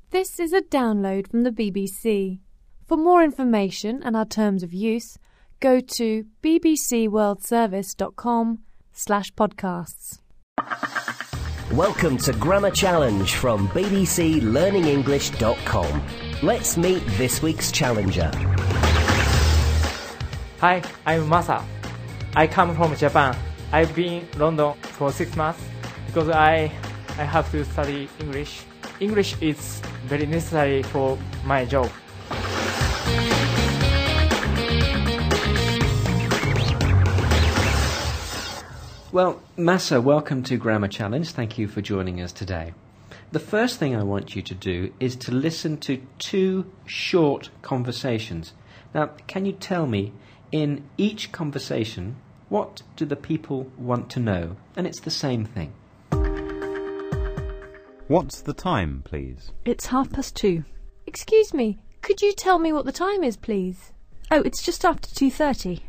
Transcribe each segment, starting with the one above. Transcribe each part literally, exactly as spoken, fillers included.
This is a download from the B B C. For more information and our terms of use, go to bbcworldservice.com slash podcasts. Welcome to Grammar Challenge from b b c learning english dot com. Let's meet this week's challenger. Hi, I'm Masa. I come from Japan. I've been in London for six months because I I have to study English. English is very necessary for my job. Well, Masa, welcome to Grammar Challenge. Thank you for joining us today. The first thing I want you to do is to listen to two short conversations. Now, can you tell me, in each conversation, what do the people want to know? And it's the same thing. What's the time, please? It's half past two. Excuse me, could you tell me what the time is, please? Oh, it's just after two thirty.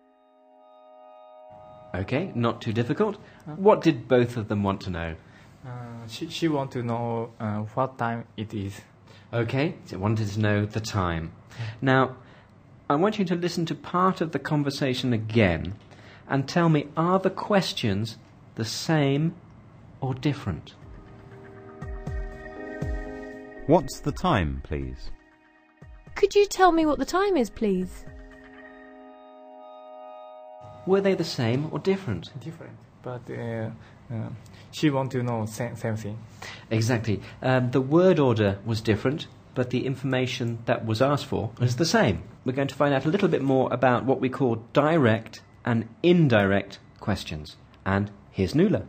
Okay, not too difficult. What did both of them want to know? Uh, she she want to know uh, what time it is. Okay, they wanted to know the time. Now, I want you to listen to part of the conversation again and tell me, are the questions the same or different? What's the time, please? Could you tell me what the time is, please? Were they the same or different? Different, but uh, uh, she want to know same same thing. Exactly. Um, the word order was different, but the information that was asked for was the same. We're going to find out a little bit more about what we call direct and indirect questions. And here's Nuala.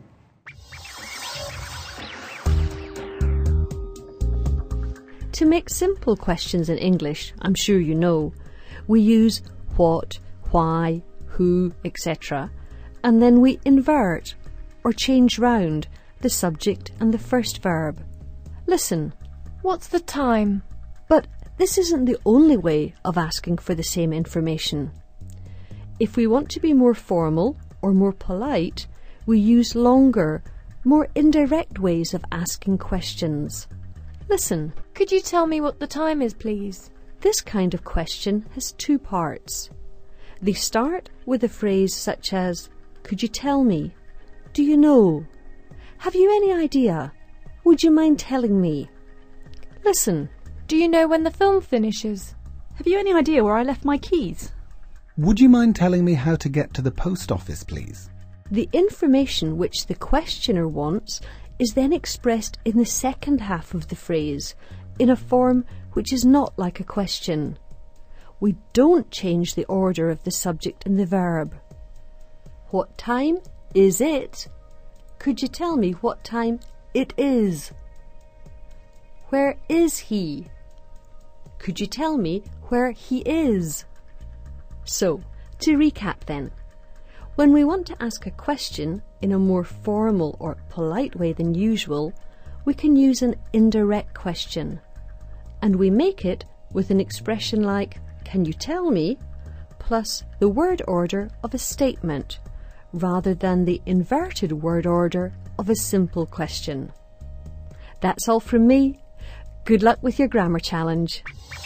To make simple questions in English, I'm sure you know, we use what, why, who, et cetera, and then we invert or change round the subject and the first verb. Listen. What's the time? But this isn't the only way of asking for the same information. If we want to be more formal or more polite, we use longer, more indirect ways of asking questions. Listen. Could you tell me what the time is, please? This kind of question has two parts. They start with a phrase such as, could you tell me? Do you know? Have you any idea? Would you mind telling me? Listen. Do you know when the film finishes? Have you any idea where I left my keys? Would you mind telling me how to get to the post office, please? The information which the questioner wants is then expressed in the second half of the phrase, in a form which is not like a question. We don't change the order of the subject and the verb. What time is it? Could you tell me what time it is? Where is he? Could you tell me where he is? So, to recap then, when we want to ask a question in a more formal or polite way than usual, we can use an indirect question. And we make it with an expression like, can you tell me, plus the word order of a statement, rather than the inverted word order of a simple question. That's all from me. Good luck with your grammar challenge.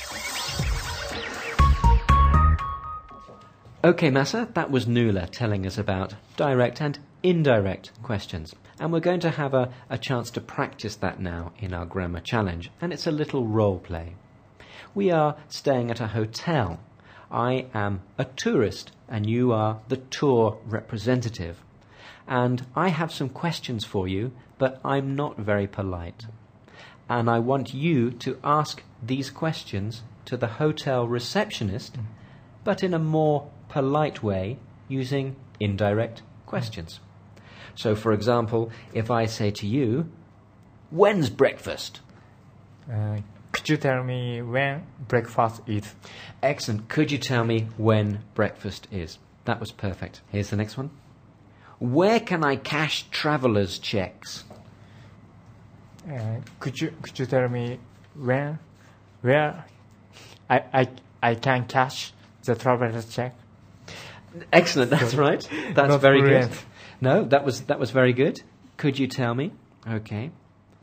Okay, Masa, that was Nuala telling us about direct and indirect questions. And we're going to have a, a chance to practice that now in our grammar challenge. And it's a little role play. We are staying at a hotel. I am a tourist and you are the tour representative. And I have some questions for you, but I'm not very polite. And I want you to ask these questions to the hotel receptionist, but in a more polite way, using indirect questions. So, for example, if I say to you, when's breakfast? Uh, could you tell me when breakfast is? Excellent. Could you tell me when breakfast is? That was perfect. Here's the next one. Where can I cash traveller's checks? Uh, could you could you tell me when where I I I can cash the traveler's check? Excellent. That's right. That's Not very brilliant. good. No, that was that was very good. Could you tell me? Okay.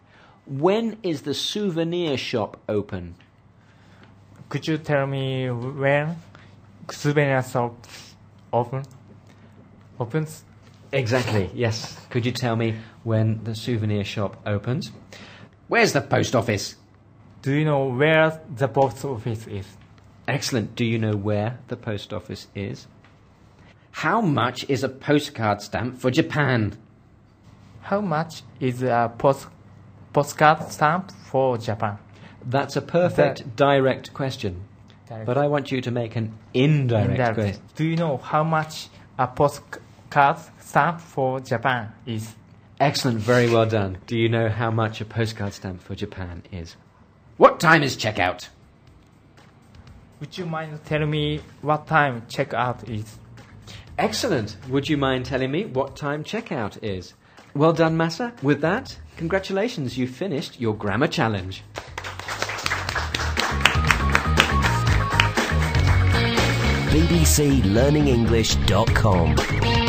When is the souvenir shop open? Could you tell me when souvenir shop open? Opens? Exactly, yes. Could you tell me when the souvenir shop opens? Where's the post office? Do you know where the post office is? Excellent. Do you know where the post office is? How much is a postcard stamp for Japan? How much is a post postcard stamp for Japan? That's a perfect That- direct question. Direct. But I want you to make an indirect, Indirect. question. Do you know how much a postcard stamp for Japan is? Excellent, very well done. Do you know how much a postcard stamp for Japan is? What time is checkout? Would you mind telling me what time checkout is? Excellent. Would you mind telling me what time checkout is? Well done, Masa. With that, congratulations, you finished your grammar challenge. b b c learning english dot com